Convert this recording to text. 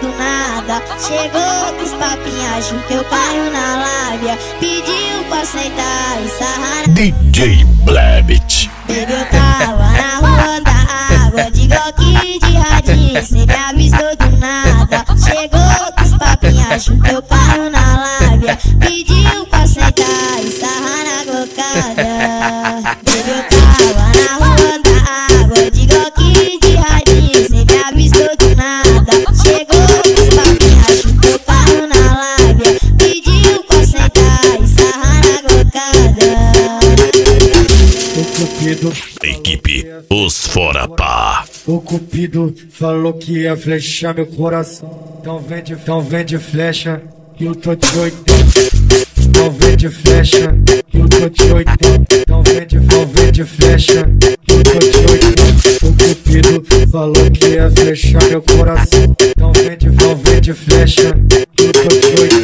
do nada. Chegou com os papinhos, achou que eu caio na lábia. Pediu pra sentar e sarrar. DJ Blebit. Baby, eu tava na rua da água, de Glock de radinho, cê me avistou do nada. Chegou com os papinhos, achou que eu caio na lábia. Pediu pra sentar e sarrar na glocada. Baby, eu tava na rua da água, de Glock de radinho, cê me avistou do nada. Chegou com os papinhos, achou que eu caio na lábia. Pediu pra sentar e sarrar na glocada. Equipe Os Fora Pá. O Cupido falou que ia flechar meu coração. Então vende flecha, que eu tô de 80. Então vende flecha, que eu tô de 80. Então vende flecha, que eu tô de 80. O Cupido falou que ia flechar meu coração. Então vende flecha, que eu tô de 80.